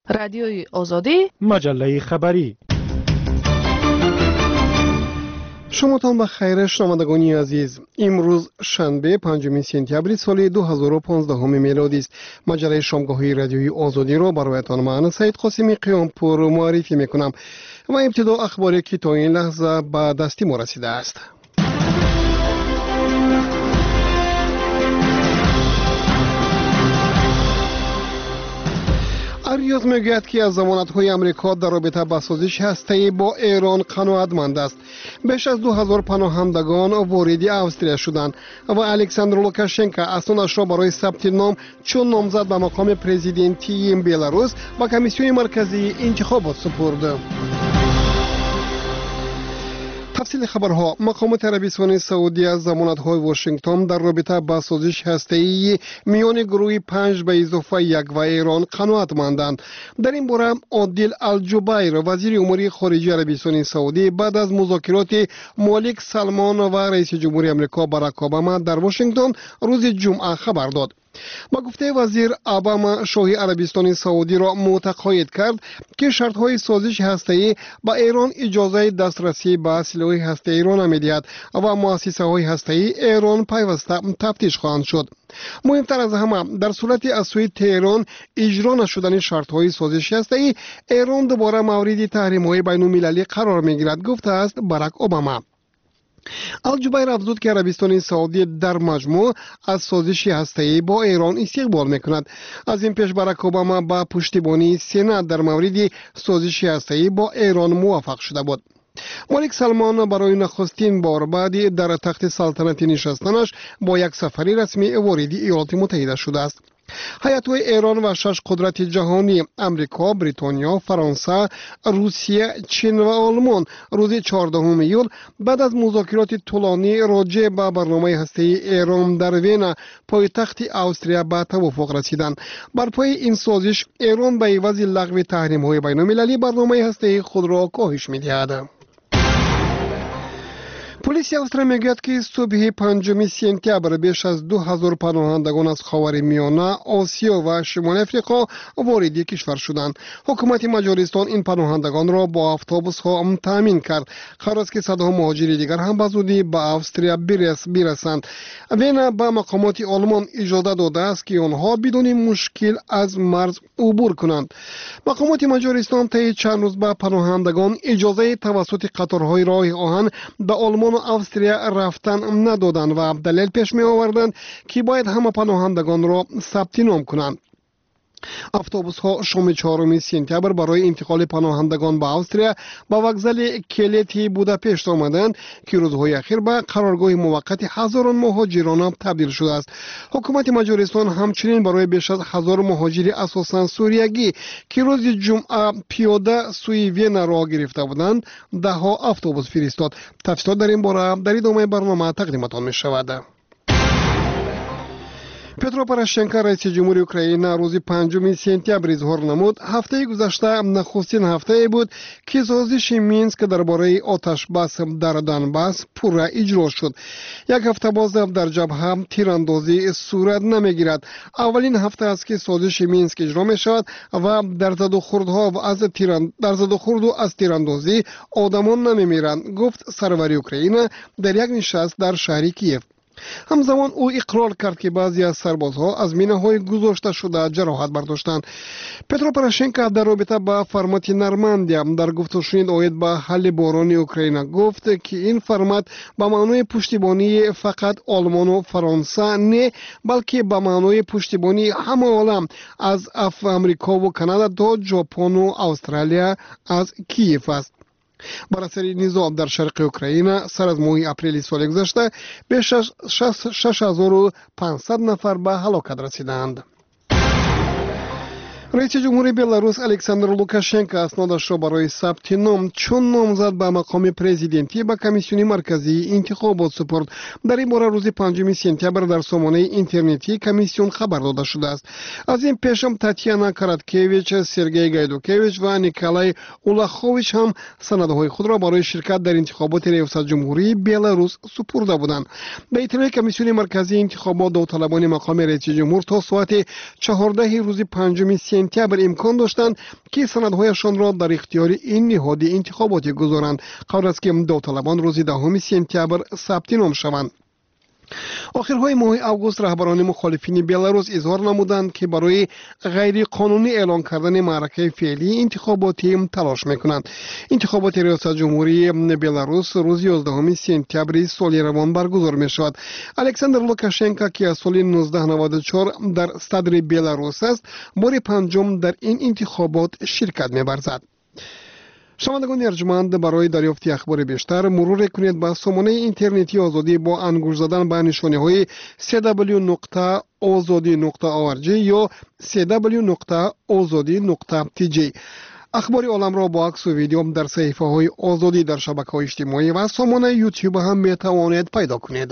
رادیوی آزادی، مجله خبری. شماتان بخیر شنوندگان عزیز. امروز شنبه 5 سپتامبر سال 2015 میلادی است. مجله شامگاهی رادیوی آزادی را برایتان من سید قاسمی قیامپور معرفی میکنم و ابتدا اخباری که تا این لحظه به دستی ما رسیده است. ریاض میگوید که از ضمانت‌های امریکا در رابطه با سازش هسته‌ای با ایران قناعتمند است. بیش از 2000 پناهندگان وارد استرالیا شدند و الکساندر لوکاشنکو اسنادش را برای ثبت نام چون نامزد به مقام پرزیدنتی بلاروس با کمیسیون مرکزی انتخابات سپرد. تفصیل خبرها. مقامات عربستان سعودی از ضمانت‌های واشنگتن در رابطه با سازش هسته‌ای میان گروه 5 به اضافه 1 و ایران قناعتمندند. در این باره عادل الجبیر وزیر امور خارجه عربستان سعودی بعد از مذاکرات مالک سلمان و رئیس جمهوری آمریکا باراک اوباما در واشنگتن روز جمعه خبر داد. با گفته وزیر، اوباما شاه عربستان سعودی را متقاعد کرد که شرط‌های سازش هسته‌ای با ایران اجازه دسترسی به سلاح هسته‌ای را نمی‌دهد و مؤسسه‌های هسته‌ای ایران پیوسته تفتیش خواهند شد. مهمتر از همه، در صورت از سوی تهران اجرا نشدن شرط‌های سازش هسته‌ای، ایران دوباره مورد تحریم‌های بین‌المللی قرار می‌گیرد، گفته است باراک اوباما. الجبیر افزود که عربستان سعودی در مجموع از سازش هسته‌ای با ایران استقبال میکند. از این پیش باراک اوباما با پشتیبانی سنا در مورد سازش هسته‌ای با ایران موافق شده بود. ملک سلمان برای نخستین بار بعد در تخت سلطنت نشستنش با یک سفر رسمی وارد ایالات متحده شده است. هیئت‌های ایران و 6 قدرت جهانی امریکا، بریتانیا، فرانسه، روسیه، چین و آلمان روز 14 ایول بعد از مذاکرات طولانی راجع به برنامه هسته‌ای ایران در وین پایتخت استرالیا به توافق رسیدند. بر پای این سازش ایران به عوض لغو تحریم‌های بین‌المللی برنامه هسته‌ای خود را کاهش می‌دهد. پلیس استرالیا میگوید که صبح 5 سپتامبر بیش از 2000 پناهندگان از خاورمیانه، آسیا و شمال افریقا وارد کشور شدند. حکومت مجارستان این پناهندگان را با اتوبوس ها تامین کرد. قرار است که صدها مهاجر دیگر هم به زودی به استرالیا برسند. وین به مقامات آلمان اجازه داده است که آنها بدون مشکل از مرز عبور کنند. مقامات مجارستان طی چند روز به پناهندگان اجازه توسط قطارهای راه آهن به آلمان و استرالیا رفتن ندادند و دلیل پیش می آوردند که باید همه پناهندگان را ثبت نام کنند. اتوبوس ها شام 4 سپتامبر برای انتقال پناهندگان به استرالیا با وокزال کلیتی بوداپشت آمدند که روزهای اخیر به قرارگاه موقت هزاران مهاجران تبدیل شده است. حکومت مجارستان همچنین برای بیش از 1000 مهاجر اساساً سوریایی که روز جمعه پیاده سوی وین راه گرفته بودند 10 اتوبوس فرستاد. تفصیلات در این باره در ادامه برنامه تقدیمتان می شود. پترو پوراشنکو رئیس جمهوری اوکراین روز 5 سپتامبر اظهار نمود هفته گذشته نخستین هفته بود که سازش مینسک درباره آتش بس در دونباس پورا اجرا شد. یک هفته باز در جبهه تیراندازی صورت نمیگیرد. اولین هفته است که سازش مینسک اجرا می شود و در زد و خورد و از تیراندازی آدمان نمیمیرند، گفت سروری اوکراین در یک نشست در شهر کیف. همزمان او اقرار کرد که بعضی از سربازها از مینه‌های گذاشته شده جراحت برداشتند. پترو پوراشنکو در رابطه با فرمت نرماندیا در گفتگوی عاید به حل بحران اوکراین گفت که این فرمت به معنای پشتیبانی فقط آلمان و فرانسه نه، بلکه به معنای پشتیبانی همه عالم از امریکا و کانادا تا ژاپن و استرالیا از کیف است. بر اثر نظام در شرق اوکراین سر از ماه اپریل سال گذشته بیش از 6500 نفر به هلاکت رسیدند. رئیس جمهوری بلاروس الکساندر لوکاشنکو اسنادش را برای ثبت نام چون نامزد به مقام پرزیدنتی به کمیسیون مرکزی انتخابات سپرد. در این باره روز 5 سپتامبر در سامانه اینترنتی کمیسیون خبر داده شده است. از این پیش تاتیانا کاراتکیویچ، سرگئی گایدوکیویچ و نیکولای اولاخوویچ هم سندهای خود را برای شرکت در انتخابات ریاست جمهوری بلاروس سپرده بودند. به اطلاع کمیسیون مرکزی انتخابات داوطلبان مقام رئیس جمهور تا ساعت 14 روز 5 سپتامبر سپتامبر امکان داشتند که سندهایشان را در اختیار این نهاد انتخاباتی گذارند قبل از که داوطلبان روز 10 سپتامبر ثبت نام شوند. آخرهای ماه اوگوست رهبران مخالفین بلاروس اظهار نمودند که برای غیر قانونی اعلان کردن معرکه فعلی انتخاباتی تلاش میکنند. انتخابات ریاست جمهوری بلاروس روز 11 سپتامبر سال روان برگزار می شود. الکساندر لوکاشنکو که از سال 1994 در صدر بلاروس است، بار پنجم در این انتخابات شرکت می‌ورزد. شنوندگان ارجمند، برای دریافت اخبار بیشتر مرور کنید به سامانه اینترنتی آزادی با انگشت زدن به نشانه‌های www.azadi.org یا www.azadi.tj. اخبار عالم را با عکس و ویدیو در صفحه‌های آزادی در شبکه‌های اجتماعی و سامانه یوتیوب هم می‌توانید پیدا کنید.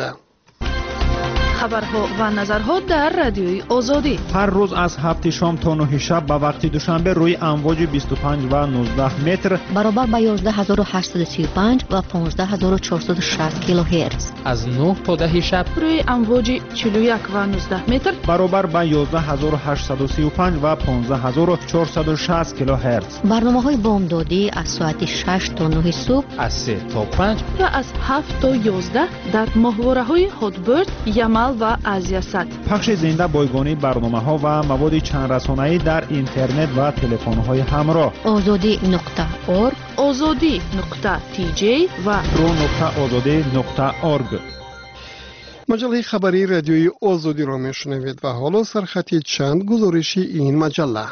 خبرها و نظرها در رادیوی آزادی هر روز از 7 شام تا 9 شب به وقت دوشنبه روی امواج 25 و 19 متر برابر با 11835 و 15460 کیلوهرتز، از 9 تا 10 شب روی امواج 41 و 19 متر برابر با 11835 و 15460 کیلوهرتز. برنامه‌های بامدادی از ساعت 6 تا 9 صبح، از 3 تا 5 و از 7 تا 11 در ماهواره‌های هاتبرد، یمل و آزیاسات. پخش زنده بایگانی برنامه‌ها و مواد چند رسانه‌ای در اینترنت و تلفن‌های همراه. azadi.org، azadi.tj و pro.azadi.org. مجله خبری رادیوی آزادی را میشنوید و حالا سرخط چند گزارشی این مجله.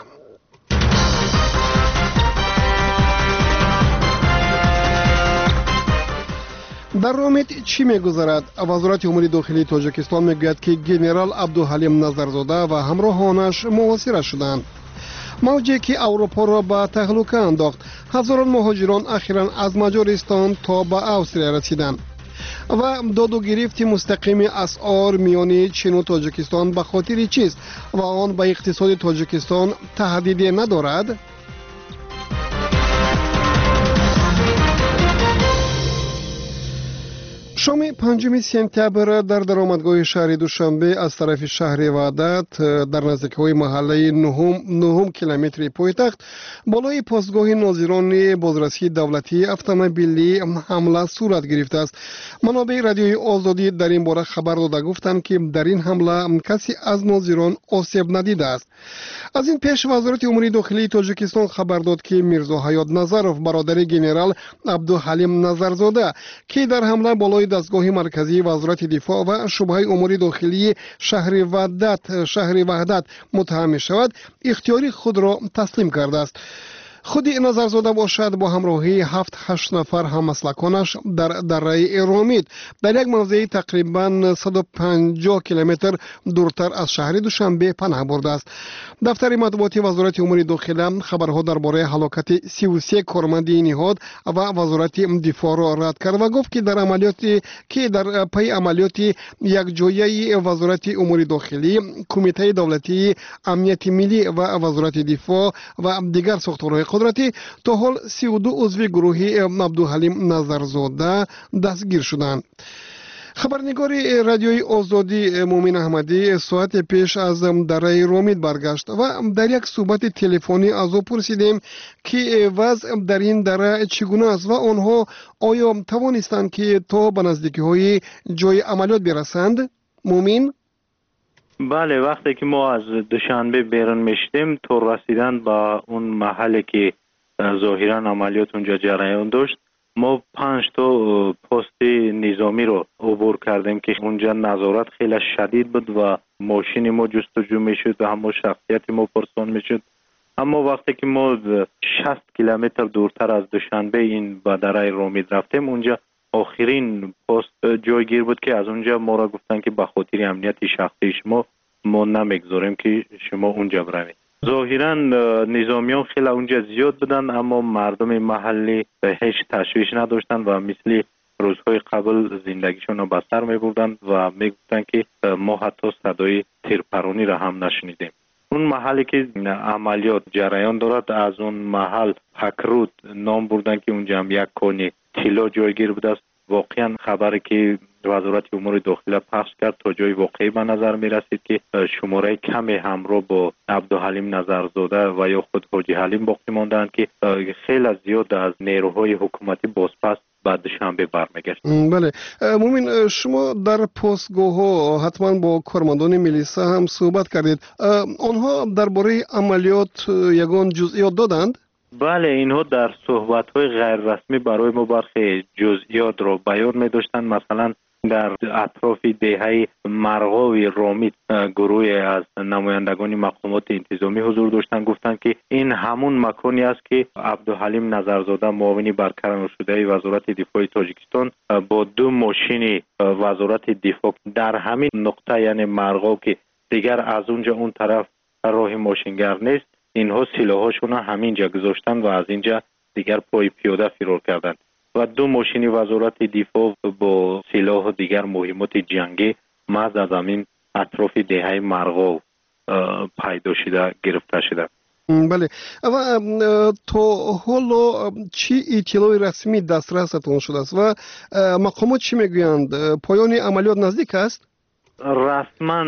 در رومیت چی میگذرد؟ وزارت امور داخلی تاجیکستان میگوید که گنرال عبدالحلیم نظرزاده و همراهانش محاصره شدند. موجی که اروپا را به تهلکه انداخت. هزاران مهاجران اخیراً از مجارستان تا به استرالیا رسیدند. و داد و گرفت مستقیم اسعار میان چین و تاجیکستان به خاطر چیست و آن به اقتصاد تاجیکستان تهدیدی ندارد؟ شام 5 سپتامبر در درآمدگاه شهر دوشنبه از طرف شهر وحدت در نزدیکی محله نهم کیلومتری پایتخت بالای پاسگاه ناظران بازرسی دولتی اتومبیلی حمله صورت گرفته است. منابع رادیوی آزادی در این باره خبر داده گفتند که در این حمله کسی از ناظران آسیب ندیده است. از این پیش وزارت امور داخلی تاجیکستان خبر داد که میرزا حیات نظرов برادر گنرال عبدالحلیم نظرزاده که در حمله بالای دستگاه مرکزی وزارت دفاع و شعبه امور داخلی شهر وحدت متهم می شود، اختیاری خود را تسلیم کرده است. خود نظرزاده باشد با همراهی 7-8 نفر هممسلکانش در دره رامید در یک موضع تقریبا 150 کیلومتر دورتر از شهر دوشنبه پناه برده است. دفتر مطبوعاتی وزارت امور داخلی خبرها درباره هلاکت 33 کارمند نهاد و وزارت دفاع را رد کرد و گفت که در پی عملیات یک جایه وزارت امور داخلی، کمیته دولتی امنیت ملی و وزارت دفاع و دیگر ساختارهای قدرتی تا حال 32 عضو گروه عبدالحلیم نظرزاده دستگیر شدند. خبرنگار رادیوی آزادی مومن احمدی ساعت پیش از دره رامید برگشت و در یک صحبت تلفنی از او پرسیدیم که وضع در این دره چگونه است و آنها آیا توانستند که تا به نزدیکی های جای عملیات برسند؟ مومن؟ بله، وقتی که ما از دوشنبه بیرون میشدیم تا رسیدن به اون محلی که ظاهرا عملیات اونجا جریان داشت، ما 5 تا پست نظامی رو عبور کردیم که اونجا نظارت خیلی شدید بود و ماشین ما جستجو میشد و هم شخصیت ما پرسان میشد. اما وقتی که ما 60 کیلومتر دورتر از دوشنبه این به دره رامید رفتیم، اونجا آخرین پست جایگیر بود که از اونجا ما را گفتن که به خاطر امنیت شخصی ما نمیگذاریم که شما اونجا بروید. ظاهرا نظامیان خیلی اونجا زیاد بودن، اما مردم محلی هیچ تشویش نداشتن و مثل روزهای قبل زندگیشون رو به سر میبردن و میگفتن که ما حتی صدای تیرپرانی را هم نشنیدیم. اون محلی که عملیات جریان دارد، از اون محل پکرود نام بردن که اونجا هم یک کانی طلا جایگیر بوده است. واقعا خبری که وزارت امور داخله پخش کرد تا جای واقعی به نظر می رسید که شماره کمی همراه با عبدالحلیم نظرزاده و یا خود حاجی حلیم باقی ماندند که خیلی زیاد از نیروهای حکومتی بازپس بعد دوشنبه برمیگشت. بله مومین، شما در پاسگاه ها حتما با کارمندان میلیسا هم صحبت کردید. آنها درباره عملیات یگان جزئیات دادند؟ بله، اینها در صحبت‌های غیر رسمی برای ما برخی جزئیات را بیان می‌داشتند. مثلا در اطراف دهه مرغاوی رامیت گروه از نمایندگان مقامات انتظامی حضور داشتند. گفتند که این همون مکانی است که عبدالحلیم نظرزاده معاون برقرار شده وزارت دفاع تاجیکستان با 2 ماشین وزارت دفاع در همین نقطه، یعنی مرغاو که دیگر از اونجا اون طرف راه ماشینگر نیست، اینها سلاحاشون همینجا گذاشتن و از اینجا دیگر پای پیاده فرار کردند و 2 ماشین وزارت دفاع با سلاح و دیگر مهمات جنگی محض از همین اطراف دهه مرغاو پیدا شده، گرفته شده. بله، و تا حالا چی اطلاع رسمی دسترستون شده است و مقامات چی میگویند؟ پایان عملیات نزدیک است؟ رسما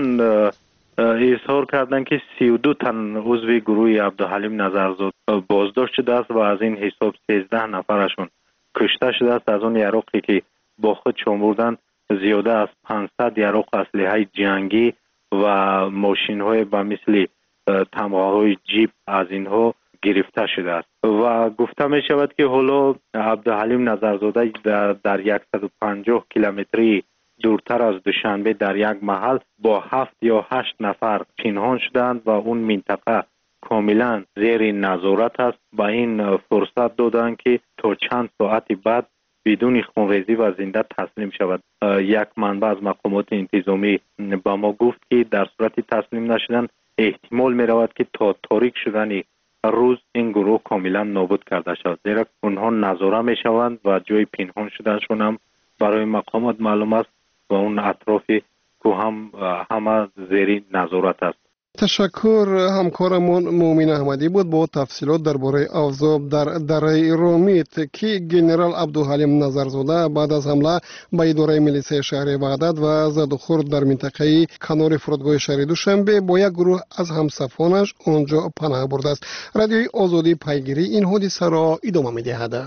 اظهار کردند که 32 تن عضو گروه عبدالحلیم نظرزاده بازداشت شده است و از این حساب 13 نفرشون کشته شده است. از اون یراقی که با خود بردن زیاده از 500 یراق اسلحه جنگی و ماشین های به مثل تمغه های جیپ از اینها گرفته شده است و گفته می شود که حالا عبدالحلیم نظرزاده در 150 کیلومتری دورتر از دوشنبه در یک محل با 7 یا 8 نفر پنهان شدند و اون منطقه کاملا زیر نظارت است. با این فرصت دادند که تا چند ساعت بعد بدون خونریزی و زنده تسلیم شود. یک منبع از مقامات انتظامی با ما گفت که در صورت تسلیم نشدن احتمال می رود که تا تاریک شدن روز این گروه کاملا نابود کرده شود، زیرا اونها نظاره می شوند و جای پنهان شدنشون هم برای مقامات معلوم است و اون اطراف که همه زیر نظارت است. تشکر. همکارمون مومین احمدی بود با تفصیلات درباره اوضاع در دره رامیت که جنرال عبدالحلیم نظرزاده بعد از حمله به اداره میلیسای شهر بغداد و زد و خورد در منطقه کنار فرودگاه شهر دوشنبه با یک گروه از همسفانش آنجا پناه برده است. رادیوی آزادی پیگیری این حادثه را ادامه می‌دهد.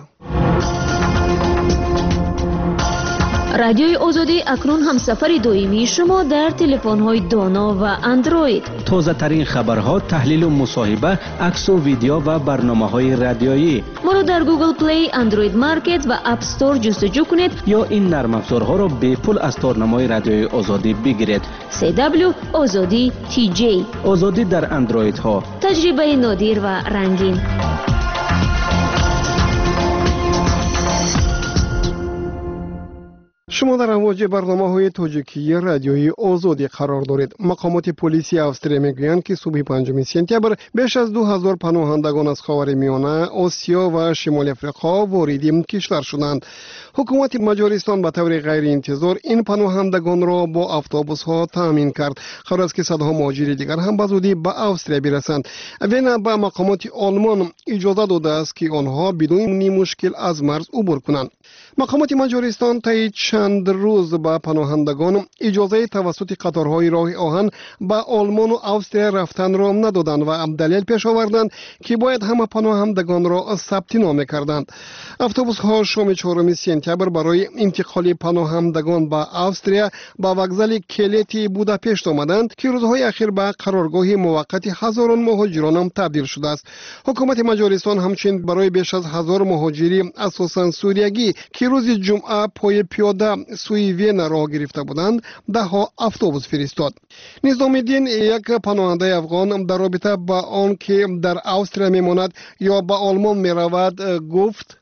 رادیوی آزادی اکنون هم سفر دائمی شما در تلفن‌های دانا و اندروید. تازه ترین خبرها، تحلیل و مصاحبه، عکس و ویدیو و برنامه‌های رادیویی. ما را در گوگل پلی، اندروید مارکت و اپ استور جستجو کنید یا این نرم افزارها را به پول از تارنمای رادیوی آزادی بگیرید. CW آزادی TJ. آزادی در اندروید ها. تجربه نادر و رنگین. شما در امواج برنامه‌های تاجیکی رادیوی آزادی قرار دارید. مقامات پلیسی استرالیا میگویند که صبح 5 سپتامبر بیش از 2000 پناهندگان از خاورمیانه، آسیا و شمال افریقا وارد کشور شدند. حکومت مجارستان به طور غیر انتظار این پناهندگان را با اتوبوس‌ها تامین کرد. قرار است که صدها مهاجر دیگر هم به زودی به استرالیا برسند. وین به مقامات آلمان اجازه داده است که آنها بدون مشکل از مرز عبور کنند. مقامات مجارستان طی چند روز به پناهندگان اجازه توسط قطارهای راه آهن به آلمان و استرالیا رفتن را ندادند و دلیل پیش آوردند که باید همه پناهندگان را ثبت نام کردند. اتوبوس ها شام 4 سپتامبر برای انتقال پناهندگان به استرالیا به وокزال کلیتی بوداپشت آمدند که روزهای اخیر به قرارگاه موقت هزاران مهاجران هم تبدیل شده است. حکومت مجارستان همچنین برای بیش از 1000 مهاجری اساساً سوریایی که روز جمعه پای پیاده سوی وین راه گرفته بودند 10 اتوبوس فرستاد. نظام الدین، یک پناهنده افغان، در رابطه با آن که در استرالیا میماند یا به آلمان میرود گفت: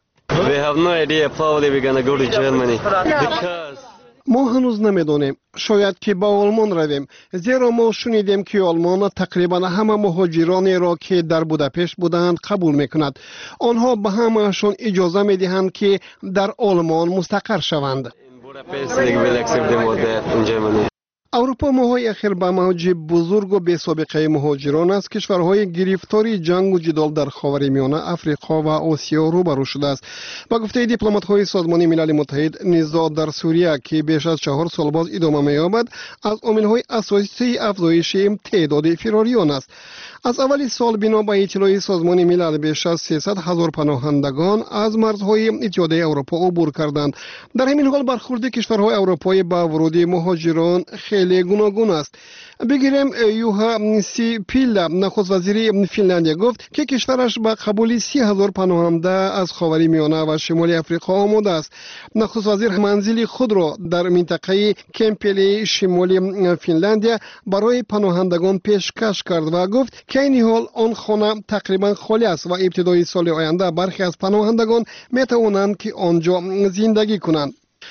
ما هنوز نمیدانیم، شاید که با آلمان رویم، زیرا ما شنیدیم که آلمان تقریبا همه مهاجرانی را که در بوداپشت بودند قبول میکند. آنها به همهشان اجازه میدهند که در آلمان مستقر شوند. اروپا ماهای اخیر به موج بزرگ و بی سابقه مهاجران از کشورهای گرفتاری جنگ و جدال در خاورمیانه، افریقا و آسیا روبرو شده است. با گفته دیپلمات‌های سازمان ملل متحد، نزاع در سوریه که بیش از 4 سال باز ادامه می‌یابد، از عامل‌های اساسی افزایش تعداد فراریان است. از اول سال بنا به اطلاع سازمان ملل بیش از 300,000 پناهندگان از مرزهای اتحادیه اروپا عبور کردند. در همین حال برخورد کشورهای اروپایی به ورود مهاجران خیلی گوناگون است. بگیریم یوها سیپیلا، نخست وزیر فنلاندی، گفت که کشورش به قبول 30,000 پناهنده از خاورمیانه و شمال افریقا آماده است. نخست وزیر منزل خود را در منطقه کمپلی شمالی فنلاندی برای پناهندگان پیشکش کرد و گفت که این حال آن خانه تقریبا خالی است و ابتدای سال آینده برخی از پناهندگان می توانند که آنجا زندگی کنند.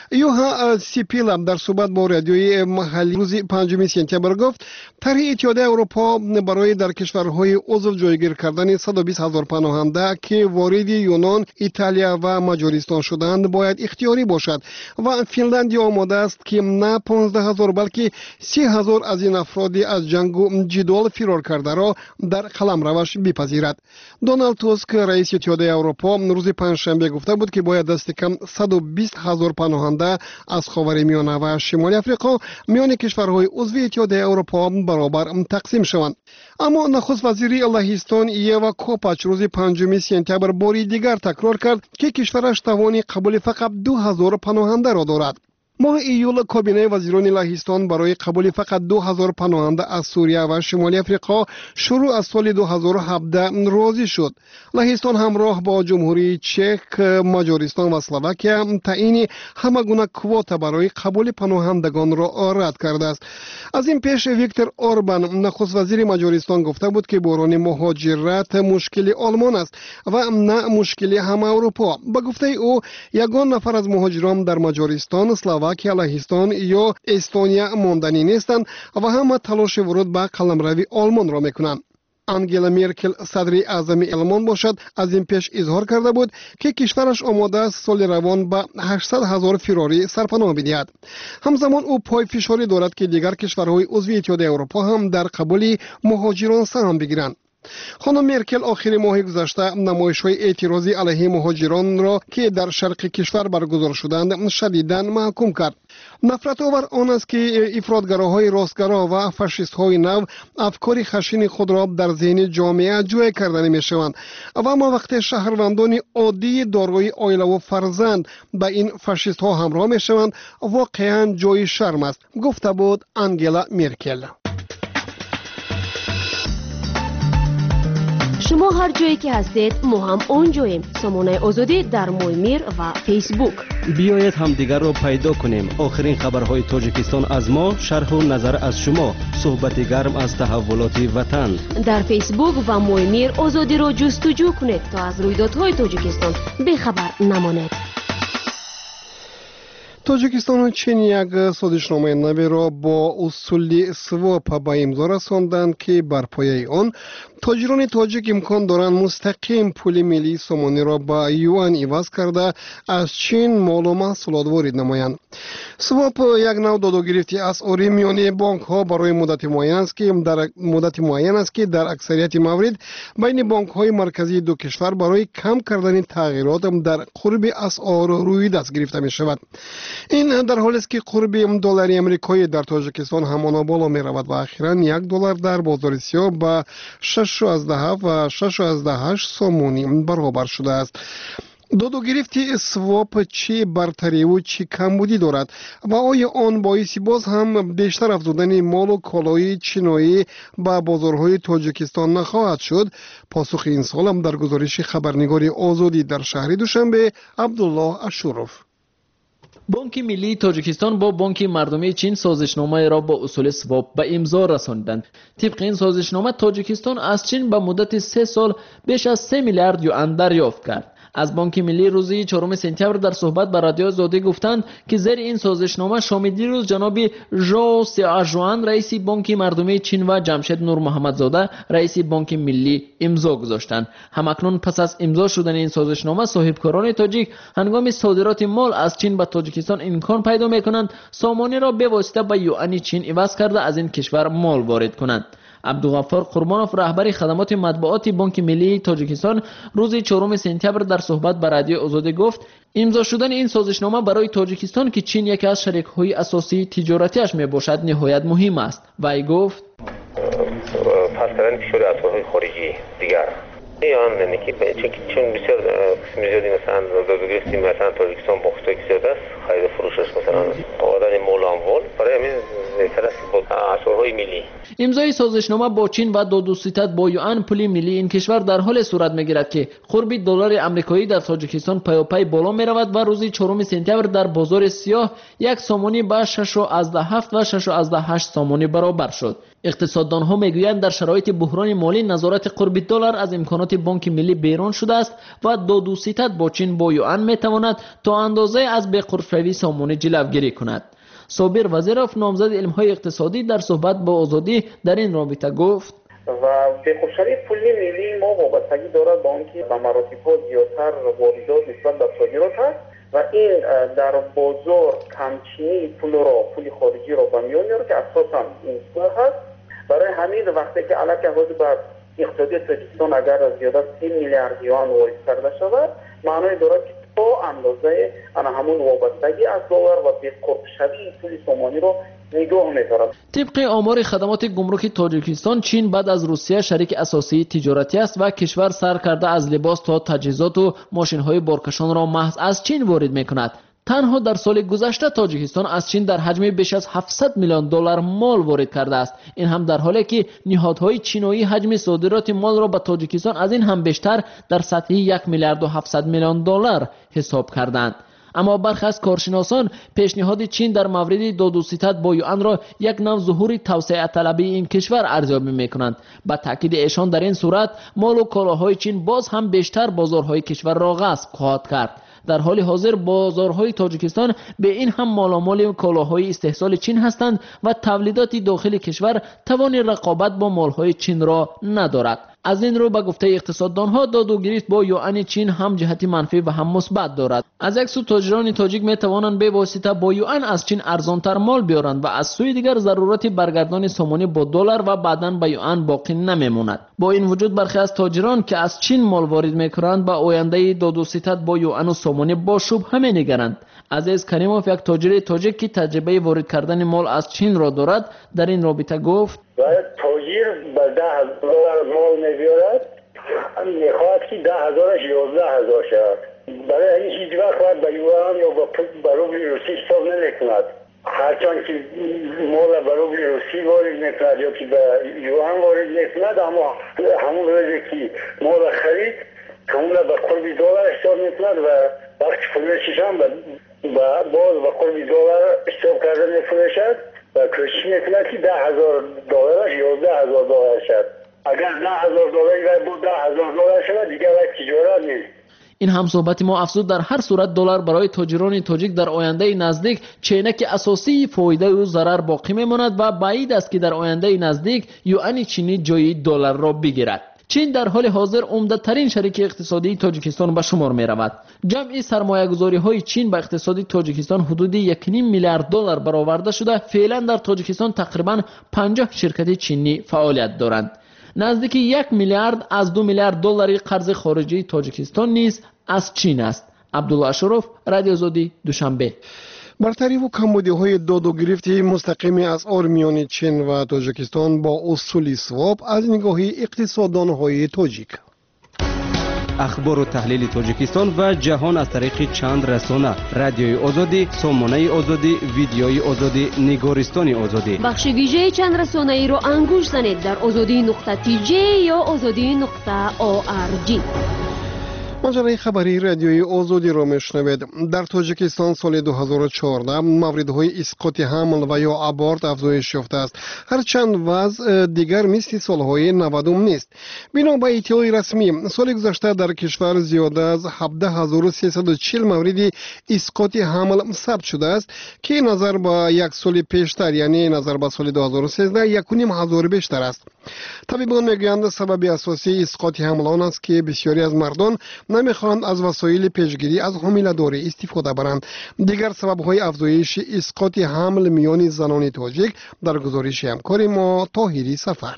یوها سیپیلا در صحبت با رادیوی محلی روز 5 سپتامبر گفت طرح اتحادیه اروپا برای در کشورهای عضو جایگیر کردن 120,000 پناهنده که وارد یونان، ایتالیا و مجارستان شدند باید اختیاری باشد و فنلاندی آماده است که نه 15,000 بلکه 30,000 از این افراد از جنگ و جدال فرار کرده را در قلمروش بپذیرد. دونالد توسک، رئیس اتحادیه اروپا، روز پنجشنبه گفته بود که باید دست کم 120,000 پناهنده از خاورمیانه و شمال افریقا میان کشورهای عضو اتحادیه اروپا برابر تقسیم شوند. اما نخست وزیر لهستان ایوا کوپاچ روز 5 سپتامبر باری دیگر تکرار کرد که کشورش توانی قبول فقط 2,000 پناهنده را دارد. ماه ایول کابینه وزیران لهستان برای قبول فقط 2,000 پناهنده از سوریه و شمال افریقا شروع از سال 2017 راضی شد. لهستان همراه با جمهوری چک، مجارستان و اسلواکیا تعیین همگونه کوتا برای قبول پناهندگان را رد کرده است. از این پیش ویکتور اوربان، نخست وزیر مجارستان، گفته بود که بحران مهاجرت مشکل آلمان است و نه مشکل همه اروپا. با گفته او یگان نفر از مهاجران در مجارستان، اسلواکیا، لهستان یا استونیا ماندنی نیستند و همه تلاش ورود به قلمروی آلمان را میکنند. انگلا مرکل، صدر اعظم آلمان باشد، از این پیش اظهار کرده بود که کشورش آماده است سال روان به 800,000 فراری سرپناه بدهد. همزمان او پای فشاری دارد که دیگر کشورهای عضو اتحادیه اروپا هم در قبول مهاجران سهم بگیرند. خانم مرکل آخر ماه گذشته نمایش‌های اعتراضی علیه مهاجران را که در شرق کشور برگزار شدند شدیداً محکوم کرد. نفرت آور آن است که افراطگراهای راستگرا و فاشیست‌های نو افکار خشن خود را در ذهن جامعه جای کردن می‌شوند و اما وقتی شهروندان عادی دارای عائله و فرزند با این فاشیست‌ها همراه می‌شوند واقعاً جای شرم است، گفته بود انگلا مرکل. شما هر جایی که هستید ما هم اونجاییم. سامانه آزادی در مویمیر و فیسبوک. بیایید همدیگر را پیدا کنیم. آخرین خبرهای تاجیکستان از ما، شرح و نظر از شما، صحبت گرم از تحولات وطن. در فیسبوک و مویمیر آزادی را جستجو کنید تا از رویدادهای تاجیکستان بخبر نمانید. تاجیکستان و چین یک سازشنامه نوی را با اصول سواپ به امضا رساندند که بر پایه آن تاجران تاجیک امکان دارند مستقیم پول ملی سامانی را با یوان عوض کرده از چین مال و محصولات وارد نمایند. سواپ یک نوع دادوگرفتی اسعاری میان بانک ها برای مدت معین است که در اکثریت موارد بین بانک های مرکزی دو کشور برای کم کردن تغییرات در قرب اسعار روی دست گرفته می شود. این در حالی است که قرب دلار آمریکایی در تاجیکستان همانا بالا می رود و اخیراً $1 در بازار سیاه با 6.17 و 6.8 سومونی برابر شده است. دادوگرفتی سواپ چی برتری و چی کمبودی دارد و آیا آن باعث باز هم بیشتر افزودن مال و کالای چینایی به بازارهای تاجیکستان نخواهد شد؟ پاسخ این سال هم در گزارش خبرنگار آزادی در شهر دوشنبه عبدالله اشورف. بانک ملی تاجیکستان با بانک مردمی چین سازشنامه را با اصول سواپ به امضا رساندند. طبق این سازشنامه تاجیکستان از چین به مدت 3 سال بیش از 3 میلیارد یوان دریافت کرد. از بانک ملی روز 4 سپتامبر در صحبت با رادیو آزادی گفتند که زیر این سازشنامه شام دیروز جناب ژو سیاژوان رئیس بانک مردمی چین و جمشید نور محمدزاده رئیس بانک ملی امضا گذاشتند. همکنون پس از امضا شدن این سازشنامه صاحبکاران تاجیک هنگام صادرات مال از چین به تاجیکستان امکان پیدا می‌کنند سامانه را به واسطه به یوان چین عوض کرده از این کشور مال وارد کنند. عبدالغفار قربانوف رهبر خدمات مطبوعاتی بانک ملی تاجیکستان روز 4 سپتامبر در صحبت با رادیو آزادی گفت امضا شدن این سازشنامه برای تاجیکستان که چین یکی از شریک‌های اساسی تجارتیش میباشد نهایت مهم است. وی گفت پس کردن کشور اسواق‌های خارجی دیگر یعنی که چون بسیار قسم زیادی مثلا گرفتیم مثلا تاجیکستان با خطای زیاد است خرید فروشش مثلا آوردن مال اموال برای همین بهتر است با اسواق‌های ملی. امضای سازشنامه با چین و دادوستد با یوان پول ملی این کشور در حال صورت میگیرد که قرب دلار آمریکایی در تاجیکستان پیاپی بالا میرود و روز 4 سپتامبر در بازار سیاه یک سامانی به 6.7 و 6.8 سامانی برابر شد. اقتصاددانها میگویند در شرایط بحران مالی نظارت قرب دلار از امکانات بانک ملی بیرون شده است و دادوستد با چین با یوان میتواند تا اندازه از بقرب‌شوی سامانی جلوگیری کند. صابر وزیرов نامزد علم‌های اقتصادی در صحبت با آزادی در این رابطه گفت و بقرب‌شوی پول ملی ما وابستگی دارد به آنکه به مراتب‌ها زیادتر واردات نسبت به صادرات است و این در بازار کمچینی پول خارجی را به میان میاره که اساساً این سوال هست. برای همین وقتی که علاقه حاضر به اقتصادی تاجیکستان اگر زیاده 3 میلیارد یوان وارد کرده شود معنای دارد که تا اندازه همون وابستگی از دلار و بقرب‌شوی پول سامانی رو نگاه می‌دارد. طبق آمار خدمات گمرک تاجیکستان چین بعد از روسیه شریک اساسی تجارتی است و کشور سر کرده از لباس تا تجهیزات و ماشین‌های بارکشان را محض از چین وارد می‌کند. تنها در سال گذشته تاجیکستان از چین در حجم بیش از 700 میلیون دلار مال وارد کرده است. این هم در حالی که نهادهای چینی حجم صادرات مال را به تاجیکستان از این هم بیشتر در سطح 1 میلیارد و 700 میلیون دلار حساب کردند. اما برخی از کارشناسان پیشنهاد چین در مورد دادوستد با یوان را یک نوع ظهور توسعه طلبی این کشور ارزیابی میکنند. با تاکید ایشان در این صورت مال و کالاهای چین باز هم بیشتر بازارهای کشور را غصب خواهد کرد. در حال حاضر بازارهای تاجیکستان به این هم مالامال کالاهای استحصال چین هستند و تولیدات داخل کشور توان رقابت با مالهای چین را ندارد. از این رو به گفته اقتصاددانها داد و گریخت با یوان چین هم جهت منفی و هم مثبت دارد. از یک سو تاجران تاجیک می توانند به واسطه با یوان از چین ارزانتر مال بیارند و از سوی دیگر ضرورت برگردان سامانی با دلار و بعداً به یوان باقی نمیماند. با این وجود برخی از تاجران که از چین مال وارد میکنند به آینده دادوستد با یوان و سامانی با شبهه می‌نگرند. عزیز کریموف یک تاجر تاجیک که تجربه وارد کردن مال از چین را دارد در این رابطه گفت تاجر به 10,000 دلار مال می‌بیارد میخواهد که 10,000 11,000 شود. برای این هیچ وقت باید به یوان یا به روبل روسی حساب نمی‌کند. هرچند که مال به روبل روسی وارد می‌کند یا که به یوان وارد می‌کند اما همون روزی که مال خرید که اون به قرب دلار حساب می‌کند و وقتی فروشش هم باز به قرب دلار حساب کرده می‌فروشد و کوشش می‌کند که 10,000 دلارش 11,000 دلار شد. اگر 10,000 دلاری بود 10,000 دلار شد دیگه وقت تجارت نیست. این هم صحبت ما افزود در هر صورت دلار برای تاجران تاجیک در آینده نزدیک چینک اساسی فایده و ضرر باقی میماند و بعید است که در آینده نزدیک یوان چینی جای دلار را بگیرد. چین در حال حاضر عمده ترین شریک اقتصادی تاجیکستان به شمار می رود. جمعی سرمایه گذاری های چین به اقتصاد تاجیکستان حدود 1.5 میلیارد دلار برآورده شده. فعلا در تاجیکستان تقریبا 50 شرکت چینی فعالیت دارند. نزدیک 1 میلیارد از 2 میلیارد دلاری قرض خارجی تاجیکستان نیز از چین است. عبدالله اشرف، رادیو آزادی، دوشنبه. برتری و کمبودی‌های داد و گرفت مستقیم از میان چین و تاجیکستان با اصول سواب از نگاه اقتصاددان‌های تاجیک. اخبار و تحلیل تاجیکستان و جهان از طریق چند رسانه: رادیوی آزادی، سامانه آزادی، ویدیوی آزادی، نگارستان آزادی. بخش ویژه چند رسانه‌ای رو انگوش زنید در azadi.tj یا azadi.org. مجله خبری رادیوی آزادی را میشنوید. در تاجیکستان سال 2014 موردهای اسقاط حمل و یا ابورت افزایش یافته است، هرچند وضع دیگر مثل سالهای 90 نیست. بنا به اطلاع رسمی سال گذشته در کشور زیاده از 17340 مورد اسقاط حمل ثبت شده است که نظر به یک سال پیشتر یعنی نظر به سال 2013 1,500 بیشتر است. طبیبان میگویند سبب اساسی اسقاط حمل آن است که بسیاری از مردان نمیخواهند از وسایل پیشگیری از حامله‌داری استفاده برند. دیگر سبب‌های افزایش اسقاط حمل میان زنان تاجیک در گزارش همکار ما طاهری سفر.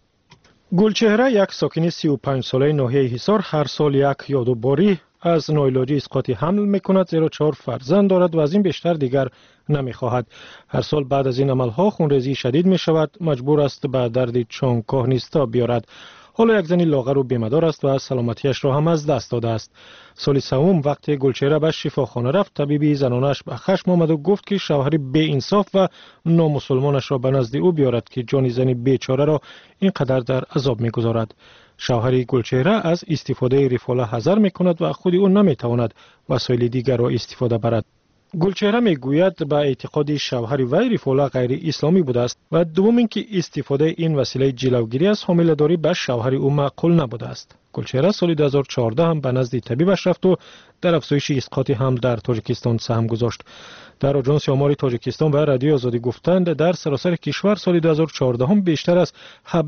گلچهره یک ساکن 35 ساله ناحیه حصار هر سال یک یا دو باری از ناعلاجی اسقاط حمل میکند، زیرا 4 فرزند دارد و از این بیشتر دیگر نمیخواهد. هر سال بعد از این عملها خونریزی شدید می شود، مجبور است به درد چانگکاه نیستا بیارد. حالا یک زنی لاغر و بیمدار است و سلامتیش را هم از دست داده است. سال سوم وقتی گلچهره به شفاخانه رفت، طبیبی زنانش به خشم آمد و گفت که شوهری بی انصاف و نامسلمانش را به نزد او بیارد که جان زنی بیچاره را اینقدر در عذاب میگذارد. شوهر گلچهره از استفاده ریفولا حذر میکند و خود او نمیتواند وسایل دیگر را استفاده برد. گلچهره میگوید به اعتقاد شوهر وی ریفولا غیر اسلامی بوده است و دوم اینکه استفاده این وسیله جلوگیری از حامله‌داری به شوهر او معقول نبوده است. گلچهره سال 2014 هم به نزد طبیبش رفت و در افزایش اسقاط حمل در تاجیکستان سهم گذاشت. در آژانس آمار تاجیکستان و رادیوی آزادی گفتند در سراسر کشور سال 2014 هم بیشتر از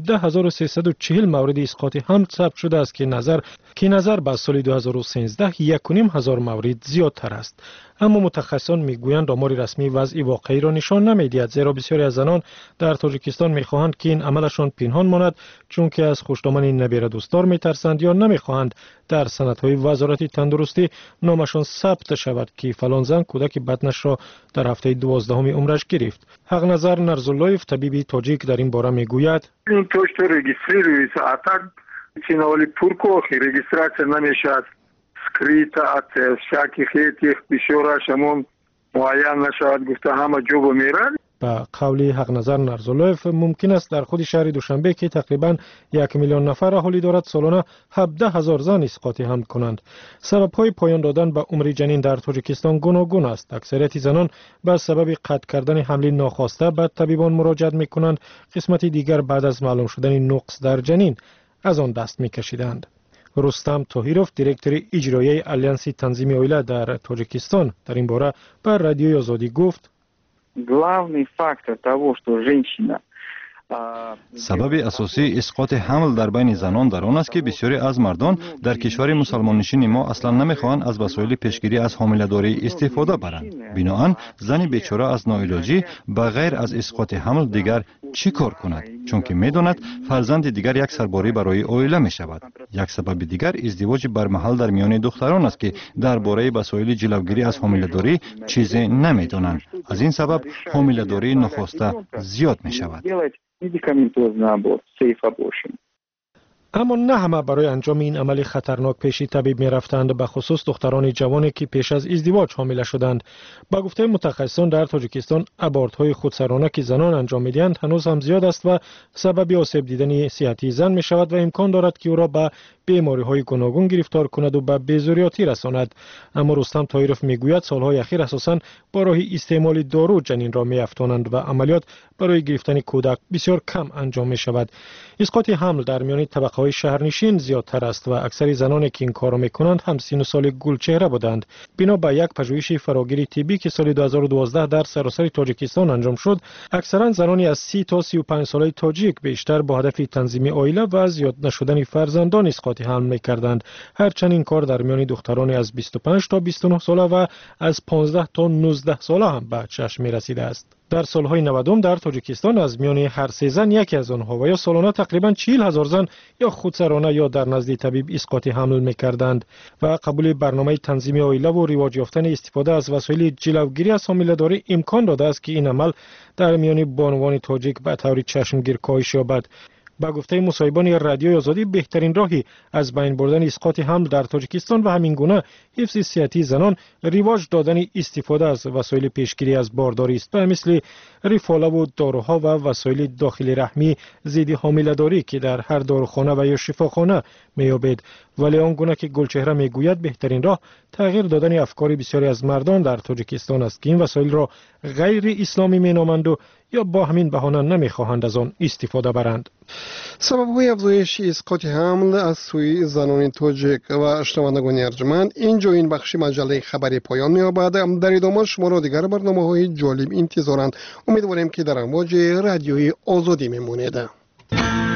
17340 مورد اسقاط حمل ثبت شده است که نظر به سال 2013 1,500 مورد زیادتر است. اما متخصصان میگویند آمار رسمی وضع واقعی را نشان نمیدهد، زیرا بسیاری از زنان در تاجیکستان میخواهند که این عملشان پنهان ماند، چون که از خوشدامن نبیره دوستدار میترسند یا نمیخواهند در سندهای وزارت تندرستی نامشان ثبت شود که فلان زن کودک بدنش را در هفته 12 عمرش گرفت. حق نظر نرزاللایف طبیبی تاجیک در این باره میگوید این تو رجیستریرویس اتاک چینالی پورکو رجیستراسیون نمیشد سکریت ات شاکی خیتی بشورا شمون معین نشود گفته همه جوب میرن. با قول حق نظر نرزاللایف ممکن است در خود شهر دوشنبه که تقریبا 1,000,000 نفر اهالی دارد سالانه 17,000 زن اسقاط حمل کنند. سبب‌های پایان دادن به عمر جنین در تاجیکستان گوناگون است. اکثریت زنان به سبب قطع کردن حمل ناخواسته به طبیبان مراجعت می‌کنند. قسمت دیگر بعد از معلوم شدن نقص در جنین از آن دست می‌کشیدند. رستم طاهیروف دیرکتور اجرایی آلیانس تنظیم اویله در تاجیکستان در این باره بر رادیوی آزادی گفت: Главный фактор того, что женщина سبب اساسی اسقاط حمل در بین زنان در آن است که بسیاری از مردان در کشور مسلمان نشین ما اصلا نمیخواهند از وسایل پیشگیری از حامله‌داری استفاده برند. بنابراین زن بیچاره از ناعلاجی بغیر از اسقاط حمل دیگر چی کار کند، چون که میداند فرزند دیگر یک سرباری برای عائله می شود. یک سبب دیگر ازدواج برمحل در میان دختران است که درباره وسایل جلوگیری از حامله‌داری چیزی نمیدانند. از این سبب حامله‌داری ناخواسته زیاد می شود. اما نه همه برای انجام این عمل خطرناک پیش طبیب می رفتند، به خصوص دختران جوانی که پیش از ازدواج حامله شدند. با گفته متخصصان در تاجیکستان ابورت‌های خودسرانه که زنان انجام می‌دهند هنوز هم زیاد است و سبب آسیب دیدن صحتی زن می شود و امکان دارد که او را به بیماری‌های گوناگون گرفتار کند و به بیزوریاتی رساند. اما رستم طاهیروف میگوید سالهای اخیر اساساً با راه استعمال دارو جنین را می‌افزایند و عملیات برای گرفتن کودک بسیار کم انجام می شود. اسقاط حمل در میان طبقه‌های شهرنشین زیادتر است و اکثر زنانی که این کار را می‌کنند هم سن و سال گلچهره بودند. بنا به یک پژوهش فراگیر طبی که سال 2012 در سراسر تاجیکستان انجام شد، اکثرا زنانی از 30 تا 35 ساله تاجیک بیشتر با هدف تنظیم عائله و زیاد نشدن فرزندان اسقاط حمل می‌کردند. هرچند این کار در میان دختران از 25 تا 29 ساله و از 15 تا 19 ساله هم به چشم می‌رسیده است. در سالهای 90 در تاجیکستان از میان هر 3 زن یکی از آنها و یا سالانه تقریبا 40,000 زن یا خودسرانه یا در نزد طبیب اسقاط حمل می‌کردند و قبول برنامه تنظیم عائله و رواج یافتن استفاده از وسایل جلوگیری از حامله‌داری امکان داده است که این عمل در میان بانوان تاجیک به طور چشمگیر کاهش یابد. با گفته مصاحبان رادیوی آزادی بهترین راهی از بین بردن اسقاط حمل در تاجیکستان و همین گونه حفظ صحتی زنان رواج دادن استفاده از وسایل پیشگیری از بارداری است، مثل ریفاله و داروها و وسایل داخلی رحمی ضد حامله‌داری که در هر داروخانه و یا شفاخانه می‌یابد. ولی آنگونه که گلچهره میگوید بهترین راه تغییر دادن افکار بسیاری از مردان در تاجیکستان است که این وسایل را غیر اسلامی مینامند و یا با همین بهانه نمیخواهند از آن استفاده برند. سبب‌های افزایش اسقاط حمل از سوی زنان تاجیک و شنوندگان ارجمند، اینجا این بخش مجله خبری پایان می‌یابد. در ادامه شما را دیگر برنامه‌های جالب انتظارند. امیدواریم که در امواج رادیوی آزادی میمانید.